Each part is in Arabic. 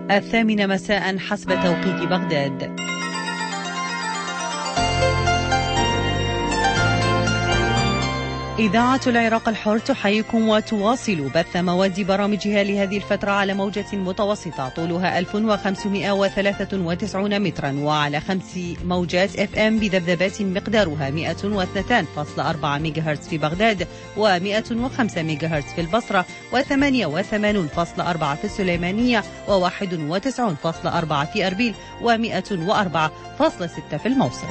8 مساء حسب توقيت بغداد. إذاعة العراق الحر تحييكم وتواصل بث مواد برامجها لهذه الفترة على موجة متوسطة طولها 1593 مترا وعلى 5 موجات FM بذبذبات مقدارها 102.4 ميجاهرتز في بغداد و105 ميجاهرتز في البصرة و88.4 في السليمانية و91.4 في أربيل و104.6 في الموصل.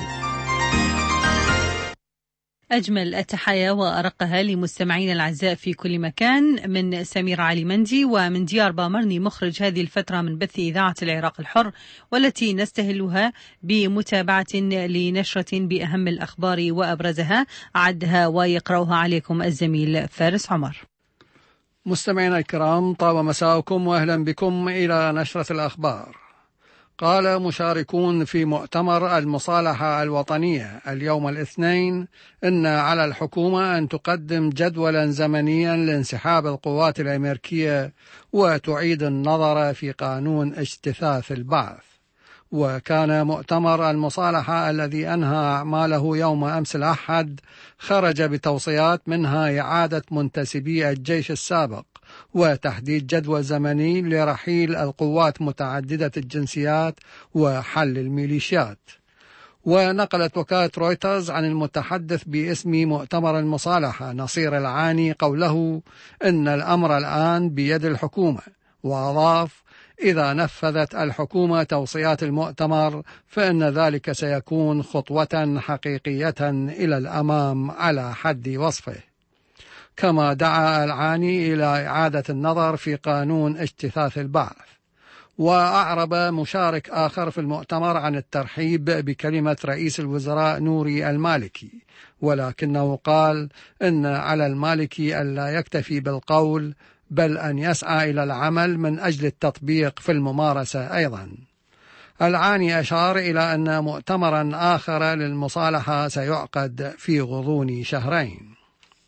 أجمل التحايا وأرقها لمستمعين الأعزاء في كل مكان من سمير علي مندي ومن ديار بامرني مخرج هذه الفترة من بث إذاعة العراق الحر، والتي نستهلها بمتابعة لنشرة بأهم الأخبار وأبرزها عدها ويقرأها عليكم الزميل فارس عمر. مستمعينا الكرام، طاب مساءكم وأهلا بكم إلى نشرة الأخبار. قال مشاركون في مؤتمر المصالحة الوطنية اليوم الاثنين إن على الحكومة أن تقدم جدولا زمنيا لانسحاب القوات الأمريكية وتعيد النظر في قانون اجتثاث البعث. وكان مؤتمر المصالحة الذي أنهى أعماله يوم أمس الأحد خرج بتوصيات منها إعادة منتسبي الجيش السابق وتحديد جدول زمني لرحيل القوات متعددة الجنسيات وحل الميليشيات. ونقلت وكالة رويترز عن المتحدث باسم مؤتمر المصالحة نصير العاني قوله إن الأمر الآن بيد الحكومة، وأضاف إذا نفذت الحكومة توصيات المؤتمر فإن ذلك سيكون خطوة حقيقية إلى الأمام على حد وصفه. كما دعا العاني إلى إعادة النظر في قانون اجتثاث البعث. وأعرب مشارك آخر في المؤتمر عن الترحيب بكلمة رئيس الوزراء نوري المالكي، ولكنه قال إن على المالكي ألا يكتفي بالقول بل أن يسعى إلى العمل من أجل التطبيق في الممارسة أيضا. العاني أشار إلى أن مؤتمرا آخر للمصالحة سيعقد في غضون شهرين.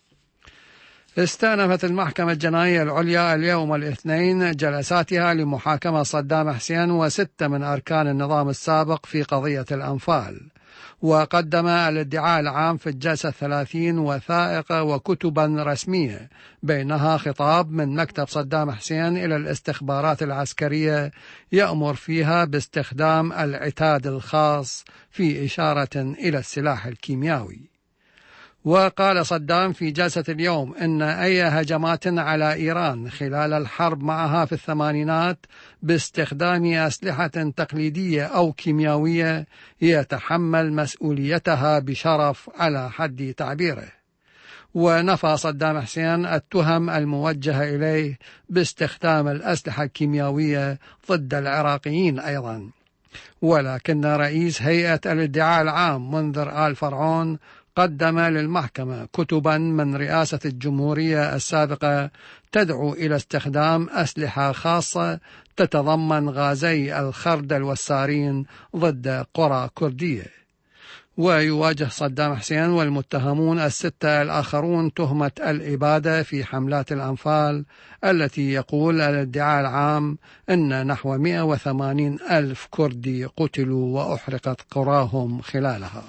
استأنفت المحكمة الجنائية العليا اليوم الاثنين جلساتها لمحاكمة صدام حسين و6 من أركان النظام السابق في قضية الأنفال. وقدم الادعاء العام في الجلسة 30 وثائق وكتبا رسمية، بينها خطاب من مكتب صدام حسين إلى الاستخبارات العسكرية يأمر فيها باستخدام العتاد الخاص في إشارة إلى السلاح الكيميائي. وقال صدام في جلسة اليوم إن أي هجمات على إيران خلال الحرب معها في الثمانينات باستخدام أسلحة تقليدية أو كيميائية يتحمل مسؤوليتها بشرف على حد تعبيره. ونفى صدام حسين التهم الموجهة إليه باستخدام الأسلحة الكيميائية ضد العراقيين أيضا. ولكن رئيس هيئة الادعاء العام منذر آل فرعون قدم للمحكمة كتبا من رئاسة الجمهورية السابقة تدعو إلى استخدام أسلحة خاصة تتضمن غازي الخردل والسارين ضد قرى كردية. ويواجه صدام حسين والمتهمون ال6 الآخرون تهمة الإبادة في حملات الأنفال التي يقول الادعاء العام أن نحو 180 ألف كردي قتلوا وأحرقت قراهم خلالها.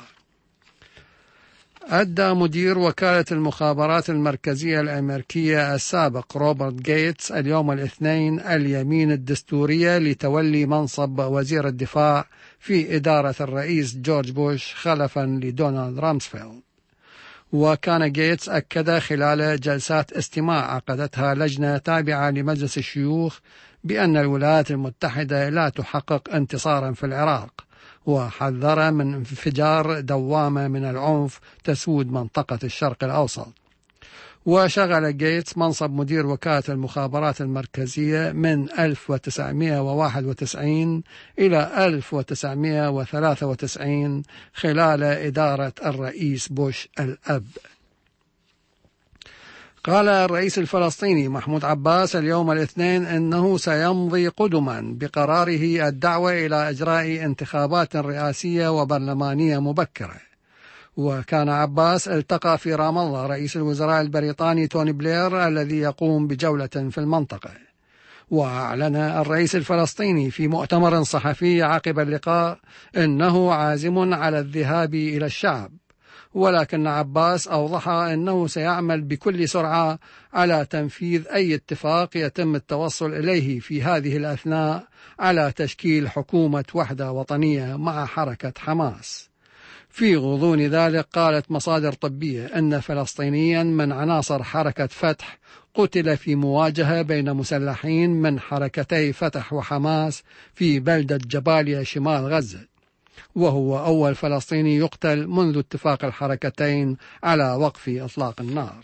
أدى مدير وكالة المخابرات المركزية الأمريكية السابق روبرت جيتس اليوم الاثنين اليمين الدستورية لتولي منصب وزير الدفاع في إدارة الرئيس جورج بوش خلفا لدونالد رامسفيلد. وكان جيتس أكد خلال جلسات استماع عقدتها لجنة تابعة لمجلس الشيوخ بأن الولايات المتحدة لا تحقق انتصارا في العراق، وحذر من انفجار دوامة من العنف تسود منطقة الشرق الأوسط. وشغل جيتس منصب مدير وكالة المخابرات المركزية من 1991 إلى 1993 خلال إدارة الرئيس بوش الأب. قال الرئيس الفلسطيني محمود عباس اليوم الاثنين إنه سيمضي قدما بقراره الدعوة إلى إجراء انتخابات رئاسية وبرلمانية مبكرة. وكان عباس التقى في رام الله رئيس الوزراء البريطاني توني بلير الذي يقوم بجولة في المنطقة. وأعلن الرئيس الفلسطيني في مؤتمر صحفي عقب اللقاء أنه عازم على الذهاب إلى الشعب، ولكن عباس أوضح أنه سيعمل بكل سرعة على تنفيذ أي اتفاق يتم التوصل إليه في هذه الأثناء على تشكيل حكومة وحدة وطنية مع حركة حماس. في غضون ذلك قالت مصادر طبية أن فلسطينيا من عناصر حركة فتح قتل في مواجهة بين مسلحين من حركتي فتح وحماس في بلدة جباليا شمال غزة، وهو أول فلسطيني يقتل منذ اتفاق الحركتين على وقف إطلاق النار.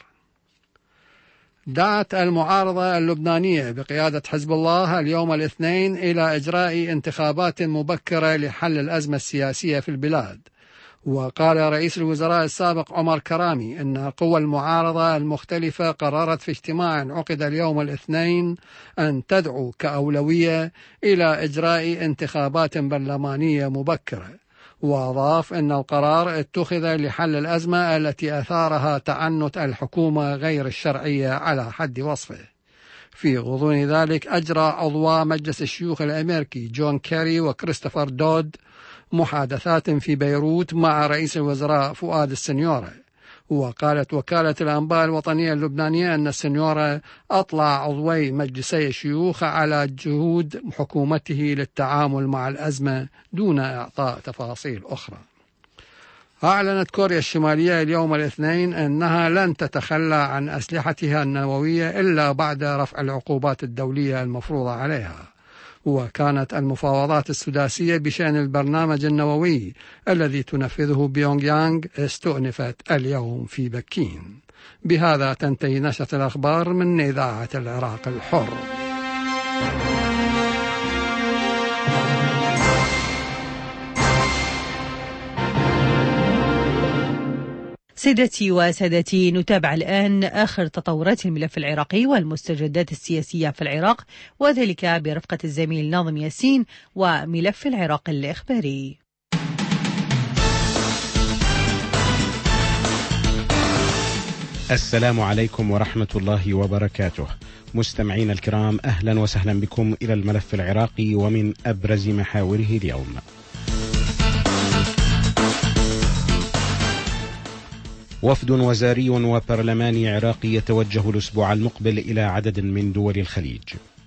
دعت المعارضة اللبنانية بقيادة حزب الله اليوم الاثنين إلى إجراء انتخابات مبكرة لحل الأزمة السياسية في البلاد. وقال رئيس الوزراء السابق عمر كرامي أن قوى المعارضة المختلفة قررت في اجتماع عقد اليوم الاثنين أن تدعو كأولوية إلى إجراء انتخابات برلمانية مبكرة. وأضاف أن القرار اتخذ لحل الأزمة التي أثارها تعنت الحكومة غير الشرعية على حد وصفه. في غضون ذلك أجرى عضوا مجلس الشيوخ الأمريكي جون كيري وكريستوفر دود محادثات في بيروت مع رئيس الوزراء فؤاد السنيورة. وقالت وكالة الأنباء الوطنية اللبنانية أن السنيورة أطلع عضوي مجلسي الشيوخ على جهود حكومته للتعامل مع الأزمة دون إعطاء تفاصيل أخرى. أعلنت كوريا الشمالية اليوم الاثنين أنها لن تتخلى عن أسلحتها النووية إلا بعد رفع العقوبات الدولية المفروضة عليها. وكانت المفاوضات السداسية بشأن البرنامج النووي الذي تنفذه بيونغ يانغ استؤنفت اليوم في بكين. بهذا تنتهي نشرة الأخبار من إذاعة العراق الحر. سيدتي وسادتي، نتابع الآن آخر تطورات الملف العراقي والمستجدات السياسية في العراق، وذلك برفقة الزميل ناظم ياسين وملف العراق الإخباري. السلام عليكم ورحمة الله وبركاته. مستمعين الكرام، أهلا وسهلا بكم إلى الملف العراقي ومن أبرز محاوره اليوم. وفد وزاري وبرلماني عراقي يتوجه الأسبوع المقبل إلى عدد من دول الخليج.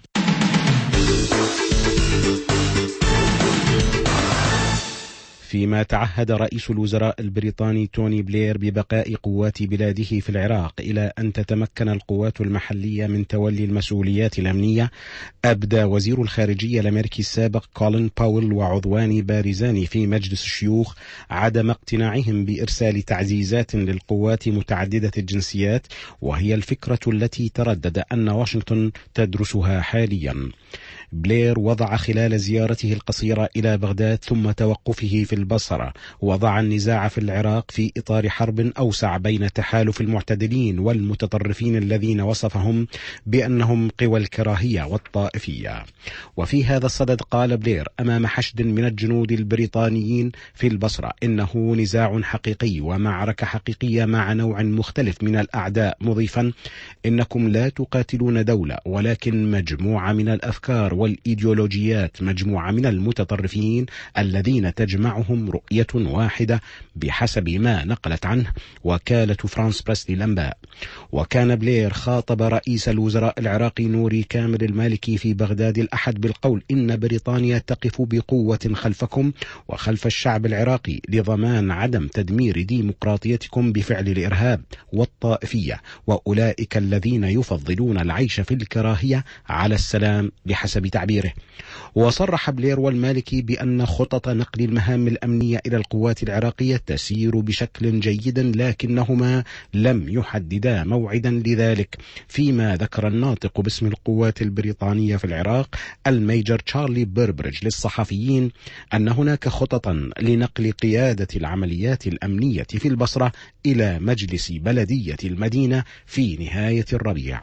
فيما تعهد رئيس الوزراء البريطاني توني بلير ببقاء قوات بلاده في العراق إلى أن تتمكن القوات المحلية من تولي المسؤوليات الأمنية، أبدى وزير الخارجية الأمريكي السابق كولين باول وعضوان بارزان في مجلس الشيوخ عدم اقتناعهم بإرسال تعزيزات للقوات متعددة الجنسيات، وهي الفكرة التي تردد أن واشنطن تدرسها حاليا. بلير وضع خلال زيارته القصيرة إلى بغداد ثم توقفه في البصرة وضع النزاع في العراق في إطار حرب أوسع بين تحالف المعتدلين والمتطرفين الذين وصفهم بأنهم قوى الكراهية والطائفية. وفي هذا الصدد قال بلير أمام حشد من الجنود البريطانيين في البصرة إنه نزاع حقيقي ومعركة حقيقية مع نوع مختلف من الأعداء، مضيفا إنكم لا تقاتلون دولة ولكن مجموعة من الأفكار والإيديولوجيات، مجموعة من المتطرفين الذين تجمعهم رؤية واحدة بحسب ما نقلت عنه وكالة فرانس بريس للأنباء. وكان بلير خاطب رئيس الوزراء العراقي نوري كامل المالكي في بغداد الأحد بالقول إن بريطانيا تقف بقوة خلفكم وخلف الشعب العراقي لضمان عدم تدمير ديمقراطيتكم بفعل الإرهاب والطائفية وأولئك الذين يفضلون العيش في الكراهية على السلام بحسب تعبيره. وصرح بلير والمالكي بأن خطط نقل المهام الأمنية إلى القوات العراقية تسير بشكل جيد لكنهما لم يحددا موعدا لذلك، فيما ذكر الناطق باسم القوات البريطانية في العراق الميجر تشارلي بيربريدج للصحفيين أن هناك خططا لنقل قيادة العمليات الأمنية في البصرة إلى مجلس بلدية المدينة في نهاية الربيع.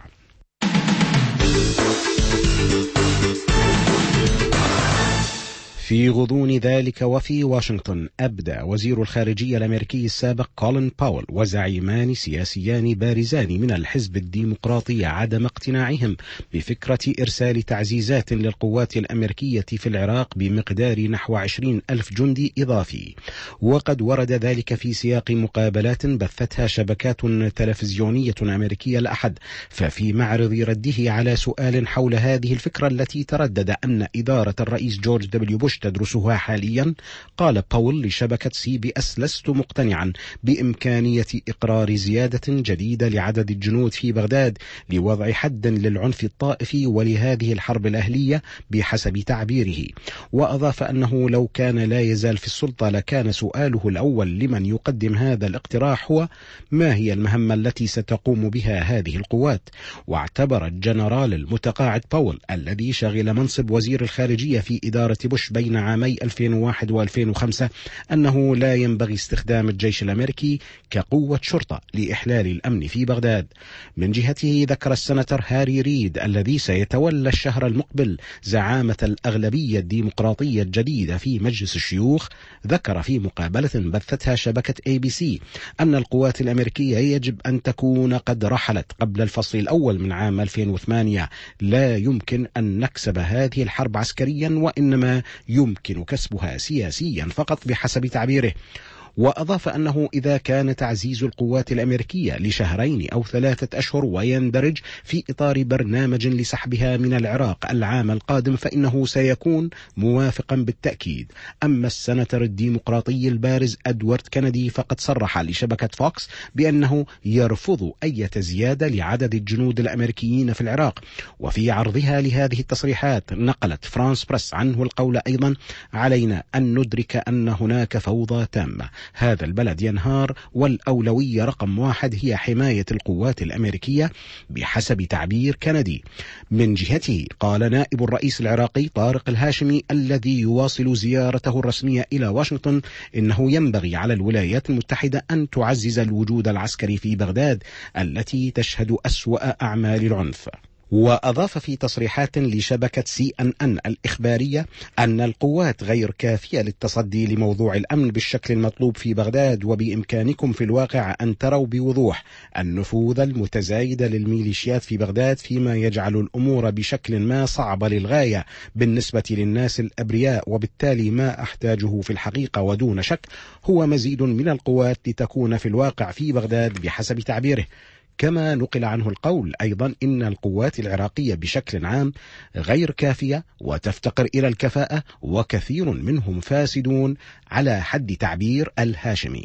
في غضون ذلك وفي واشنطن، أبدى وزير الخارجية الأمريكي السابق كولين باول وزعيمان سياسيان بارزان من الحزب الديمقراطي عدم اقتناعهم بفكرة إرسال تعزيزات للقوات الأمريكية في العراق بمقدار نحو 20,000 جندي إضافي. وقد ورد ذلك في سياق مقابلات بثتها شبكات تلفزيونية أمريكية الأحد. ففي معرض رده على سؤال حول هذه الفكرة التي تردد أن إدارة الرئيس جورج دبليو بوش تدرسها حاليا، قال باول لشبكة CBS: لست مقتنعا بإمكانية إقرار زيادة جديدة لعدد الجنود في بغداد لوضع حد للعنف الطائفي ولهذه الحرب الأهلية بحسب تعبيره. وأضاف أنه لو كان لا يزال في السلطة لكان سؤاله الأول لمن يقدم هذا الاقتراح هو: ما هي المهمة التي ستقوم بها هذه القوات؟ واعتبر الجنرال المتقاعد باول الذي شغل منصب وزير الخارجية في إدارة بوش بين عامي 2001 و2005 أنه لا ينبغي استخدام الجيش الأمريكي كقوة شرطة لإحلال الأمن في بغداد. من جهته ذكر السناتور هاري ريد الذي سيتولى الشهر المقبل زعامة الأغلبية الديمقراطية الجديدة في مجلس الشيوخ، ذكر في مقابلة بثتها شبكة ABC أن القوات الأمريكية يجب أن تكون قد رحلت قبل الفصل الأول من عام 2008. لا يمكن أن نكسب هذه الحرب عسكريا، وإنما يمكن كسبها سياسيا فقط بحسب تعبيره. وأضاف أنه إذا كان تعزيز القوات الأمريكية لشهرين أو 3 أشهر ويندرج في إطار برنامج لسحبها من العراق العام القادم فإنه سيكون موافقا بالتأكيد. أما السناتور الديمقراطي البارز أدوارد كندي فقد صرح لشبكة فوكس بأنه يرفض أي زيادة لعدد الجنود الأمريكيين في العراق. وفي عرضها لهذه التصريحات نقلت فرانس بريس عنه القول أيضا: علينا أن ندرك أن هناك فوضى تامة، هذا البلد ينهار والأولوية رقم 1 هي حماية القوات الأمريكية بحسب تعبير كندي. من جهته قال نائب الرئيس العراقي طارق الهاشمي الذي يواصل زيارته الرسمية إلى واشنطن إنه ينبغي على الولايات المتحدة أن تعزز الوجود العسكري في بغداد التي تشهد أسوأ أعمال العنف. وأضاف في تصريحات لشبكة CNN الإخبارية أن القوات غير كافية للتصدي لموضوع الأمن بالشكل المطلوب في بغداد، وبإمكانكم في الواقع أن تروا بوضوح النفوذ المتزايد للميليشيات في بغداد، فيما يجعل الأمور بشكل ما صعبة للغاية بالنسبة للناس الأبرياء. وبالتالي ما أحتاجه في الحقيقة ودون شك هو مزيد من القوات لتكون في الواقع في بغداد بحسب تعبيره. كما نقل عنه القول أيضا إن القوات العراقية بشكل عام غير كافية وتفتقر إلى الكفاءة، وكثير منهم فاسدون على حد تعبير الهاشمي.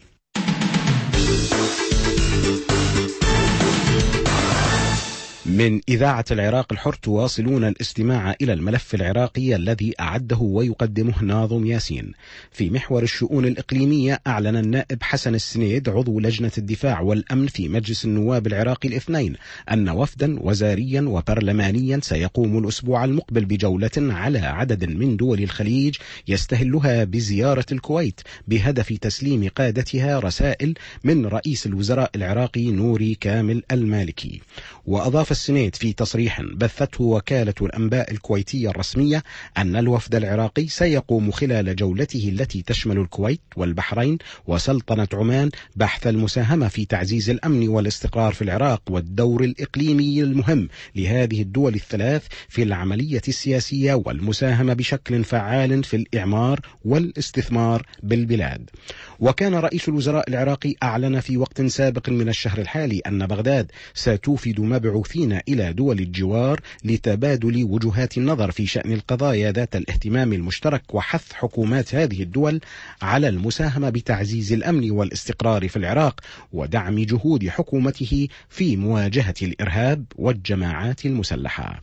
من إذاعة العراق الحر تواصلون الاستماع إلى الملف العراقي الذي أعده ويقدمه ناظم ياسين. في محور الشؤون الإقليمية، أعلن النائب حسن السنيد عضو لجنة الدفاع والأمن في مجلس النواب العراقي الاثنين أن وفدا وزاريا وبرلمانيا سيقوم الأسبوع المقبل بجولة على عدد من دول الخليج يستهلها بزيارة الكويت بهدف تسليم قادتها رسائل من رئيس الوزراء العراقي نوري كامل المالكي. وأضاف السنيد في تصريح بثته وكالة الأنباء الكويتية الرسمية أن الوفد العراقي سيقوم خلال جولته التي تشمل الكويت والبحرين وسلطنة عمان بحث المساهمة في تعزيز الأمن والاستقرار في العراق والدور الإقليمي المهم لهذه الدول الثلاث في العملية السياسية والمساهمة بشكل فعال في الإعمار والاستثمار بالبلاد. وكان رئيس الوزراء العراقي أعلن في وقت سابق من الشهر الحالي أن بغداد ستوفد مبعوثين إلى دول الجوار لتبادل وجهات النظر في شأن القضايا ذات الاهتمام المشترك وحث حكومات هذه الدول على المساهمة بتعزيز الأمن والاستقرار في العراق ودعم جهود حكومته في مواجهة الإرهاب والجماعات المسلحة.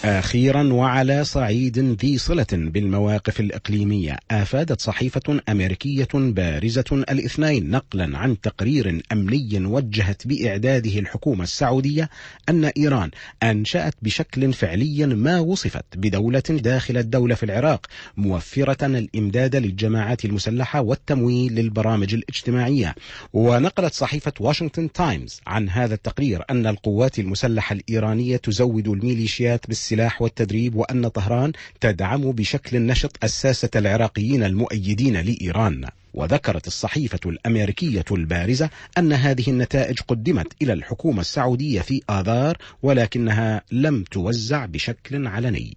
أخيرا وعلى صعيد ذي صلة بالمواقف الإقليمية، أفادت صحيفة أمريكية بارزة الاثنين نقلا عن تقرير أمني وجهت بإعداده الحكومة السعودية أن إيران أنشأت بشكل فعلي ما وصفت بدولة داخل الدولة في العراق، موفرة الإمداد للجماعات المسلحة والتمويل للبرامج الاجتماعية. ونقلت صحيفة واشنطن تايمز عن هذا التقرير أن القوات المسلحة الإيرانية تزود الميليشيات بالسلاح والتدريب، وأن طهران تدعم بشكل نشط الساسة العراقيين المؤيدين لإيران. وذكرت الصحيفة الأمريكية البارزة أن هذه النتائج قدمت إلى الحكومة السعودية في آذار، ولكنها لم توزع بشكل علني.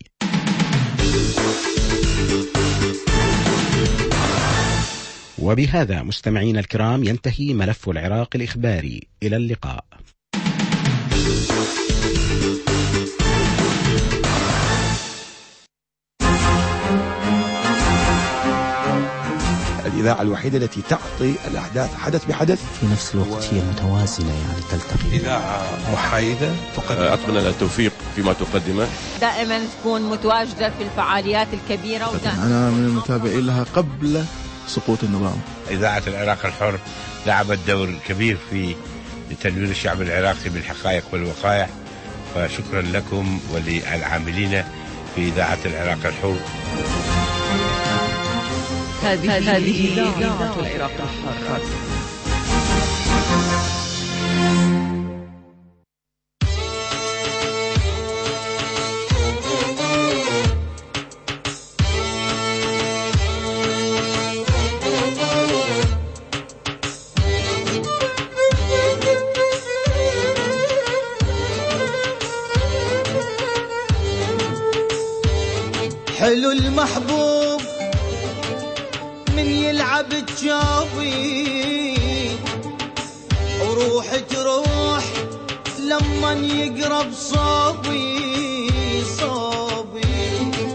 وبهذا مستمعين الكرام ينتهي ملف العراق الإخباري. إلى اللقاء. الإذاعة الوحيدة التي تعطي الأحداث حدث بحدث، في نفس الوقت هي متوازنة، يعني تلتقي. إذاعة محايدة أتمنى التوفيق فيما تقدمه، دائما تكون متواجدة في الفعاليات الكبيرة. أنا من المتابعين لها قبل سقوط النظام. إذاعة العراق الحر لعبت دور كبير في تنوير الشعب العراقي بالحقائق والوقائع، فشكرا لكم وللعاملين في إذاعة العراق الحر. هذه إذاعة العراق الحر. حلو المحبوب من يلعب تجابي، وروح تروح لما يقرب صوبي صوبي.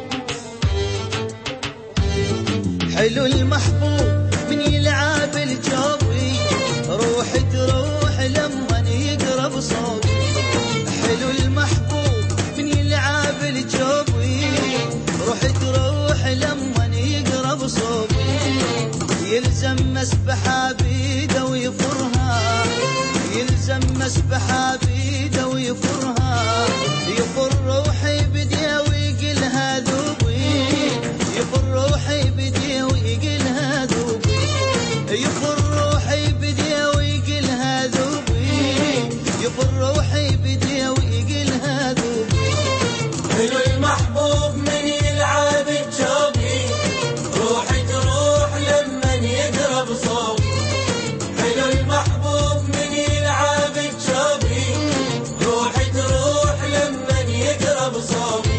حلو المحبوب من يلعب الجابي، روح تروح لما يقرب صوبي. حلو المحبوب من يلعب الجابي، روح تروح لما يقرب صوبي. يلزم مسبحة بيده ويفرها، يلزم مسبحة بيده ويفرها. يفر روحي بديه ويقلها ذوبي، يفر روحي بديه ويقلها ذوبي. يفر روحي بديه ويقلها ذوبي، يفر روحي بديه ويقلها ذوبي. حلو المحبوب من يلعب الجوبي، روح تروح لما يقرب صوبي. حلو المحبوب من يلعب الجوبي، روح تروح لما يقرب صوبي.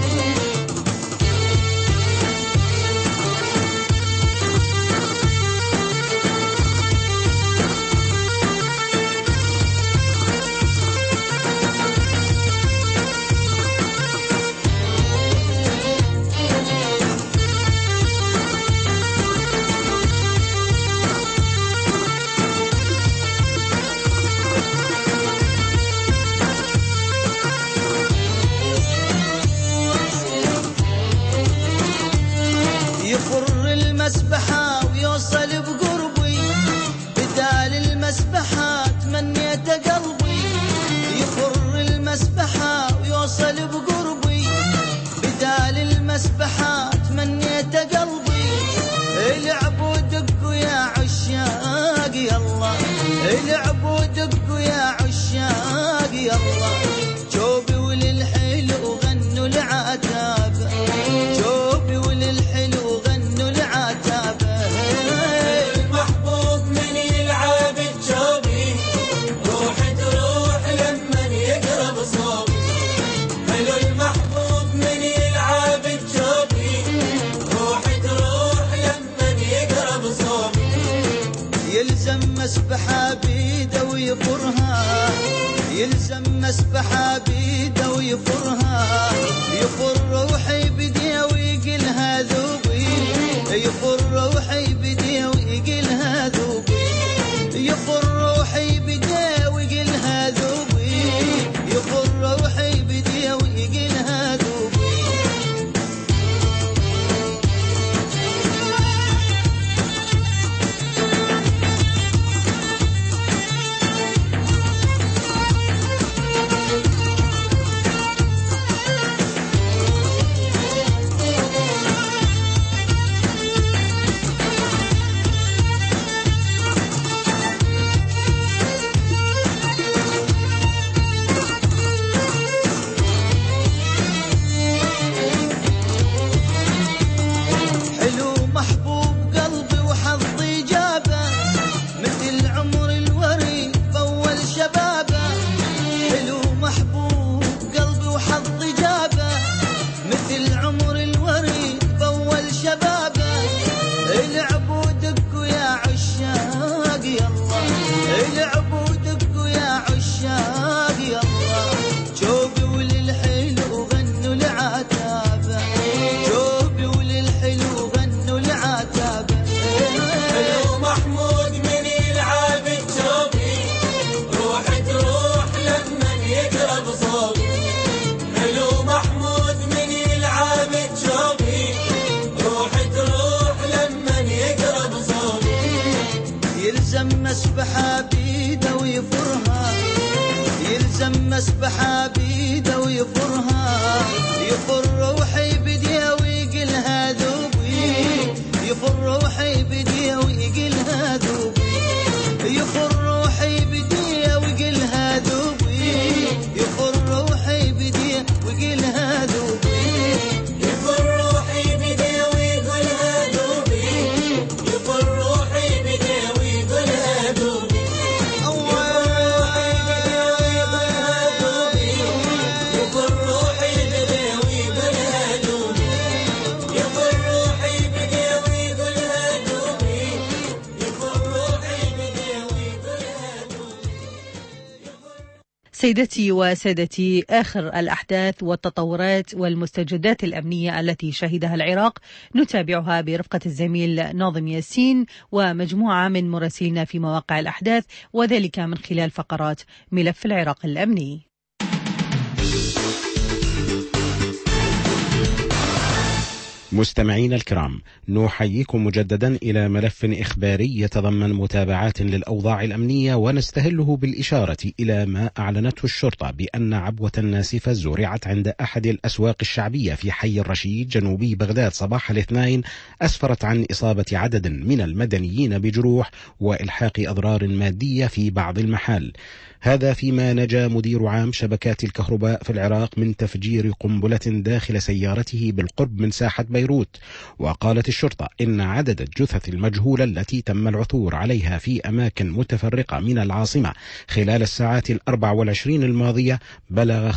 يفر المسبحة ويوصل بقربي، بدال المسبحة تمنيت قلبي. يفر المسبحة ويوصل بقربي، بدال المسبحة تمنيت قلبي. العبوا دقوا يا عشاق يلا، العبوا دقوا يا عشاق يلا. جوبي وللحلو غنوا العتاب، جوبي وللحلو غنوا العتاب. المحبوب من يلعب الجوبي، روح تروح لما يقرب صوبي. حلو المحبوب من يلعب الجوبي، روح تروح لما يقرب صوبي. يلزم مسبحة بيده ويفرها، يلزم مسبحة بيده ويفرها. يفر روحي بديه ويقلها ذوبي، يفر روحي بديه ويقلها ذوبي. يفر روحي بديه ويقلها ذوبي، يفر روحي بديه ويقلها ذوبي. سمى سبحة بيده ويفرها، يفر روحي بديه ويقلها ذوبي، يفر روحي بديه ويقلها ذوبي، يفر روحي بديه ويقلها ذوبي، يفر روحي بديه ويقلها ذوبي، يفر روحي بديه ويقلها ذوبي، يفر روحي بديه ويقلها ذوبي، يفر روحي بديه ويقلها ذوبي، يفر روحي بديه ويقلها ذوبي، يفر روحي بديه ويقلها ذوبي. سيدتي وسادتي، آخر الأحداث والتطورات والمستجدات الأمنية التي شهدها العراق نتابعها برفقة الزميل ناظم ياسين ومجموعة من مراسلين في مواقع الأحداث، وذلك من خلال فقرات ملف العراق الأمني. مستمعين الكرام، نحييكم مجددا إلى ملف إخباري يتضمن متابعات للأوضاع الأمنية، ونستهله بالإشارة إلى ما أعلنته الشرطة بأن عبوة ناسفة زرعت عند أحد الأسواق الشعبية في حي الرشيد جنوبي بغداد صباح الاثنين، أسفرت عن إصابة عدد من المدنيين بجروح وإلحاق أضرار مادية في بعض المحال. هذا فيما نجا مدير عام شبكات الكهرباء في العراق من تفجير قنبلة داخل سيارته بالقرب من ساحة بيروت. وقالت الشرطة إن عدد الجثث المجهولة التي تم العثور عليها في أماكن متفرقة من العاصمة خلال الساعات 24 الماضية بلغ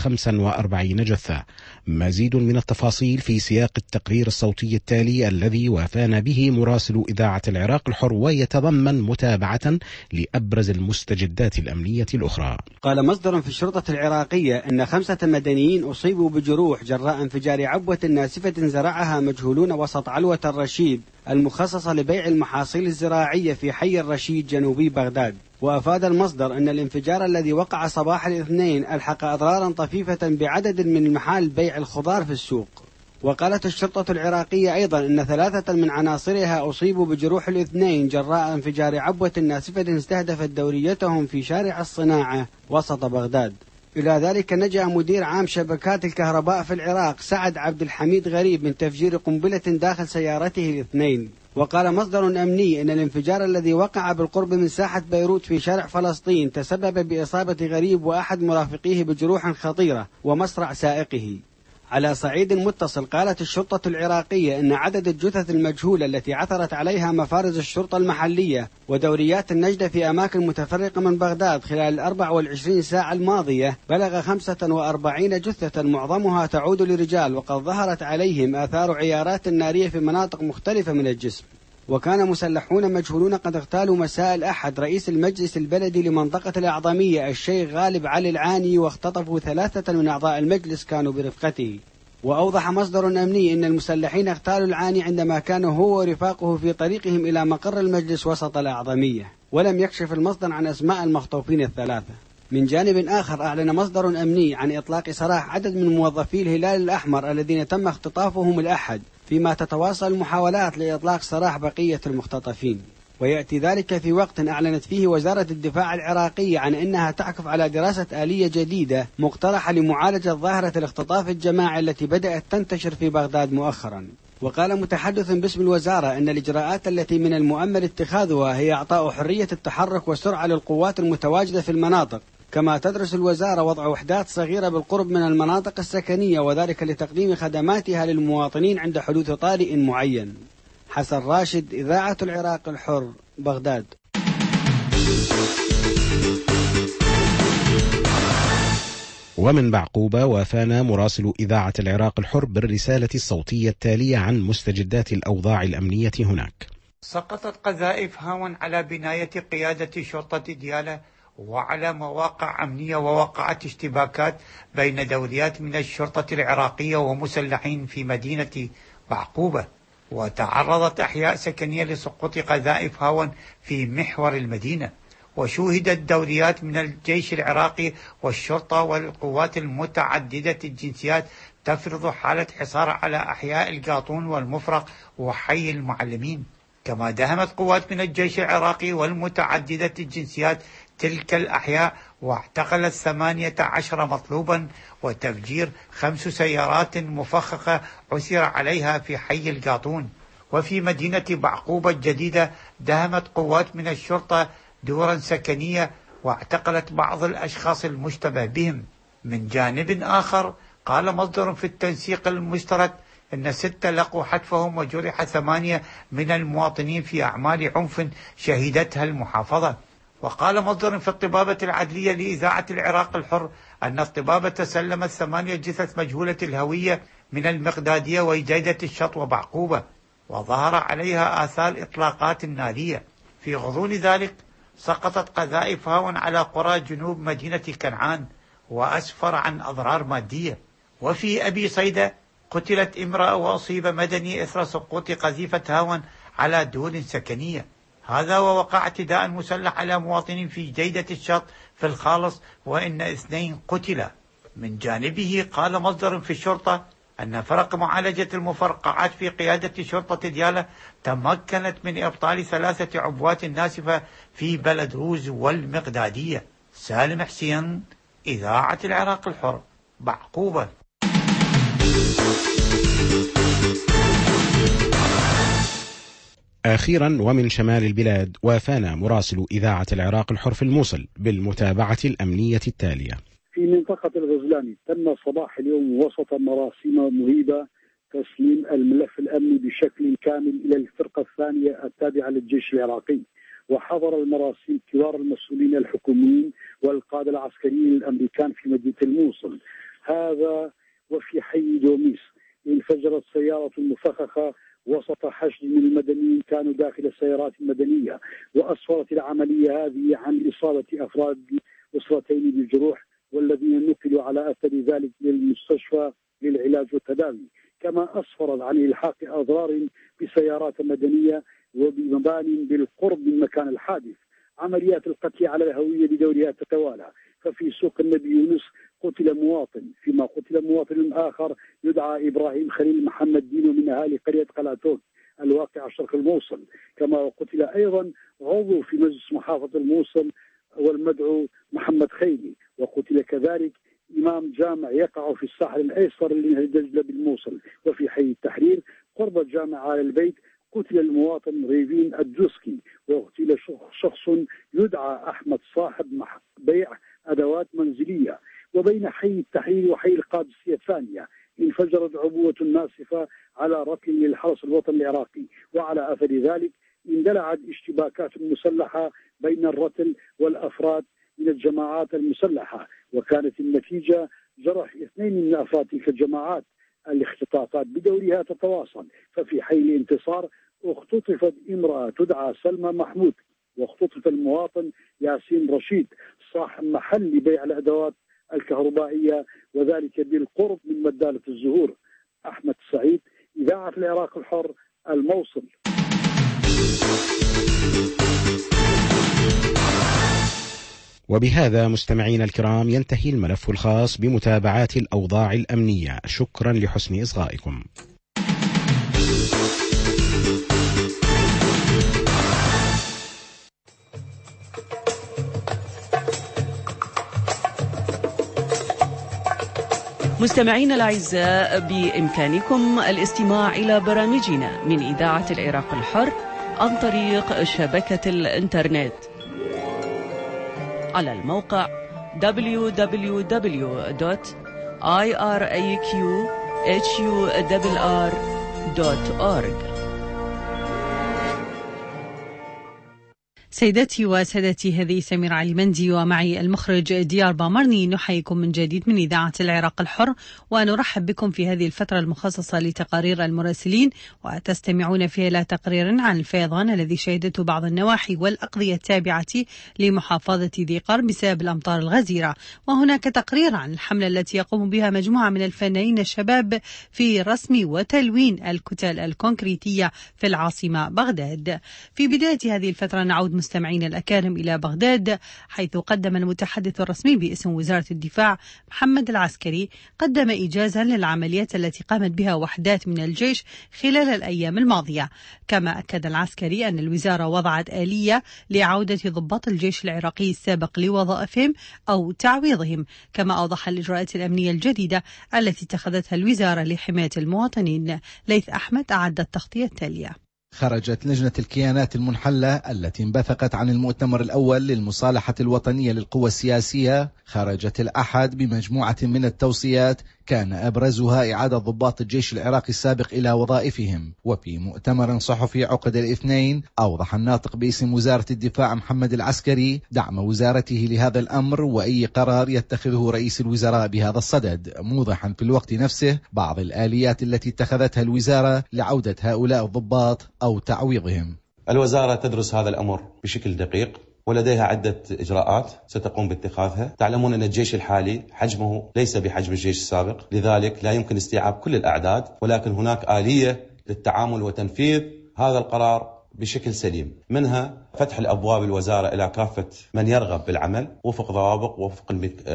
45 جثة. مزيد من التفاصيل في سياق التقرير الصوتي التالي الذي وافانا به مراسل إذاعة العراق الحر، ويتضمن متابعة لأبرز المستجدات الأمنية الأخرى. قال مصدر في الشرطة العراقية أن 5 مدنيين أصيبوا بجروح جراء انفجار عبوة ناسفة زرعها مجهولون وسط علوة الرشيد المخصصة لبيع المحاصيل الزراعية في حي الرشيد جنوبي بغداد. وأفاد المصدر أن الانفجار الذي وقع صباح الاثنين ألحق أضرارا طفيفة بعدد من محال بيع الخضار في السوق. وقالت الشرطة العراقية أيضا أن 3 من عناصرها أصيبوا بجروح الاثنين جراء انفجار عبوة ناسفة استهدفت دوريتهم في شارع الصناعة وسط بغداد. إلى ذلك نجا مدير عام شبكات الكهرباء في العراق سعد عبد الحميد غريب من تفجير قنبلة داخل سيارته الاثنين. وقال مصدر أمني أن الانفجار الذي وقع بالقرب من ساحة بيروت في شارع فلسطين تسبب بإصابة غريب وأحد مرافقيه بجروح خطيرة ومصرع سائقه. على صعيد متصل، قالت الشرطة العراقية أن عدد الجثث المجهولة التي عثرت عليها مفارز الشرطة المحلية ودوريات النجدة في أماكن متفرقة من بغداد خلال 24 ساعة الماضية بلغ 45 جثة، معظمها تعود لرجال، وقد ظهرت عليهم آثار عيارات نارية في مناطق مختلفة من الجسم. وكان مسلحون مجهولون قد اغتالوا مساء الأحد رئيس المجلس البلدي لمنطقة الأعظمية الشيخ غالب علي العاني، واختطفوا 3 من أعضاء المجلس كانوا برفقته. وأوضح مصدر أمني أن المسلحين اغتالوا العاني عندما كانوا هو ورفاقه في طريقهم إلى مقر المجلس وسط الأعظمية، ولم يكشف المصدر عن أسماء المخطوفين 3. من جانب آخر، أعلن مصدر أمني عن إطلاق سراح عدد من موظفي الهلال الأحمر الذين تم اختطافهم الأحد، فيما تتواصل المحاولات لإطلاق سراح بقية المختطفين. ويأتي ذلك في وقت أعلنت فيه وزارة الدفاع العراقية عن أنها تعكف على دراسة آلية جديدة مقترحة لمعالجة ظاهرة الاختطاف الجماعي التي بدأت تنتشر في بغداد مؤخرا. وقال متحدث باسم الوزارة أن الإجراءات التي من المؤمل اتخاذها هي إعطاء حرية التحرك والسرعة للقوات المتواجدة في المناطق. كما تدرس الوزارة وضع وحدات صغيرة بالقرب من المناطق السكنية، وذلك لتقديم خدماتها للمواطنين عند حدوث طارئ معين. حسن راشد، إذاعة العراق الحر، بغداد. ومن بعقوبة وافانا مراسل إذاعة العراق الحر بالرسالة الصوتية التالية عن مستجدات الأوضاع الأمنية هناك. سقطت قذائف هاون على بناية قيادة شرطة ديالى وعلى مواقع أمنية، ووقعت اشتباكات بين دوريات من الشرطة العراقية ومسلحين في مدينة بعقوبة. وتعرضت أحياء سكنية لسقوط قذائف هاون في محور المدينة. وشوهدت دوريات من الجيش العراقي والشرطة والقوات المتعددة الجنسيات تفرض حالة حصار على أحياء القاطون والمفرق وحي المعلمين. كما دهمت قوات من الجيش العراقي والمتعددة الجنسيات تلك الأحياء، واعتقلت 18 مطلوبا وتفجير 5 سيارات مفخخة عثر عليها في حي القاطون. وفي مدينة بعقوبة الجديدة دهمت قوات من الشرطة دورا سكنية واعتقلت بعض الأشخاص المشتبه بهم. من جانب آخر قال مصدر في التنسيق المشترك أن 6 لقوا حتفهم وجرح 8 من المواطنين في أعمال عنف شهدتها المحافظة. وقال مصدر في الطبابة العدلية لإذاعة العراق الحر أن الطبابة سلمت 8 جثث مجهولة الهوية من المقدادية وجيدة الشط وبعقوبة، وظهر عليها آثار إطلاقات نارية. في غضون ذلك سقطت قذائف هاون على قرى جنوب مدينة كنعان وأسفر عن أضرار مادية. وفي أبي صيدة قتلت امرأة وأصيب مدني إثر سقوط قذيفة هاون على دور سكنية. هذا ووقع اعتداء مسلح على مواطنين في جيدة الشط في الخالص، وإن 2 قتلا. من جانبه قال مصدر في الشرطة أن فرق معالجة المفرقعات في قيادة شرطة ديالى تمكنت من إبطال 3 عبوات ناسفة في بلد روز والمقدادية. سالم حسين، إذاعة العراق الحر، بعقوبة. أخيرا ومن شمال البلاد وافانا مراسل إذاعة العراق الحر في الموصل بالمتابعة الأمنية التالية. في منطقة الغزلاني تم صباح اليوم وسط مراسم مهيبة تسليم الملف الأمني بشكل كامل إلى الفرقة الثانية التابعة للجيش العراقي، وحضر المراسم كبار المسؤولين الحكوميين والقادة العسكريين الأمريكان في مدينة الموصل. هذا وفي حي دوميس انفجرت سيارة مفخخة وسط حشد من المدنيين كانوا داخل السيارات المدنية، وأسفرت العملية هذه عن إصابة أفراد أسرتين بالجروح، والذين نقلوا على أثر ذلك للمستشفى للعلاج والتداوي، كما أسفرت عن إلحاق أضرار بسيارات مدنية وبمبان بالقرب من مكان الحادث. عمليات القتل على الهوية بدورها تتوالى، ففي سوق النبي يونس قتل مواطن، فيما قتل مواطن آخر يدعى إبراهيم خليل محمد دينو من أهالي قرية قلاتون الواقع شرق الموصل، كما قتل أيضا عضو في مجلس محافظة الموصل والمدعو محمد خيلي، وقتل كذلك إمام جامع يقع في الساحل الأيسر لنهر دجلة بالموصل. وفي حي التحرير قرب جامع آل البيت قتل المواطن ريفين الدوسكي، وقتل شخص يدعى أحمد صاحب بيع أدوات منزلية. وبين حي التحرير وحي القادسية الثانية انفجرت عبوة ناسفة على ركن للحرس الوطني العراقي، وعلى أثر ذلك اندلعت اشتباكات مسلحة بين الرتل والأفراد من الجماعات المسلحة، وكانت النتيجة جرح 2 من أفراد تلك الجماعات. الاختطافات بدورها تتواصل، ففي حي الانتصار اختطفت امرأة تدعى سلمى محمود، واختطف المواطن ياسين رشيد صاحب محل لبيع الأدوات الكهربائية، وذلك بالقرب من مدالة الزهور. أحمد سعيد، إذاعة العراق الحر، الموصل. وبهذا مستمعين الكرام ينتهي الملف الخاص بمتابعات الأوضاع الأمنية. شكرا لحسن إصغائكم. مستمعين الأعزاء، بإمكانكم الاستماع إلى برامجنا من إذاعة العراق الحر عن طريق شبكة الإنترنت على الموقع www.iraqhurr.org. سيداتي وسادتي، هذه سميرة علي-مندي ومعي المخرج ديار بامرني. نحييكم من جديد من إذاعة العراق الحر، ونرحب بكم في هذه الفترة المخصصة لتقارير المراسلين، وتستمعون فيها إلى تقرير عن الفيضان الذي شهدته بعض النواحي والأقضية التابعة لمحافظة ذي قرن بسبب الأمطار الغزيرة. وهناك تقرير عن الحملة التي يقوم بها مجموعة من الفنانين الشباب في رسم وتلوين الكتل الكونكريتية في العاصمة بغداد. في بداية هذه الفترة نعود مستمعين الأكارم إلى بغداد، حيث قدم المتحدث الرسمي باسم وزارة الدفاع محمد العسكري قدم إيجازا للعمليات التي قامت بها وحدات من الجيش خلال الأيام الماضية. كما أكد العسكري أن الوزارة وضعت آلية لعودة ضباط الجيش العراقي السابق لوظائفهم أو تعويضهم. كما أوضح الإجراءات الأمنية الجديدة التي اتخذتها الوزارة لحماية المواطنين. ليث أحمد أعد التغطية التالية. خرجت لجنة الكيانات المنحلة التي انبثقت عن المؤتمر الأول للمصالحة الوطنية للقوى السياسية خرجت الأحد بمجموعة من التوصيات كان أبرزها إعادة ضباط الجيش العراقي السابق إلى وظائفهم. وفي مؤتمر صحفي عقد الاثنين أوضح الناطق باسم وزارة الدفاع محمد العسكري دعم وزارته لهذا الأمر وأي قرار يتخذه رئيس الوزراء بهذا الصدد، موضحا في الوقت نفسه بعض الآليات التي اتخذتها الوزارة لعودة هؤلاء الضباط أو تعويضهم. الوزارة تدرس هذا الأمر بشكل دقيق ولديها عدة إجراءات ستقوم باتخاذها. تعلمون أن الجيش الحالي حجمه ليس بحجم الجيش السابق، لذلك لا يمكن استيعاب كل الأعداد، ولكن هناك آلية للتعامل وتنفيذ هذا القرار بشكل سليم، منها فتح الأبواب الوزارة إلى كافة من يرغب بالعمل وفق ضوابط وفق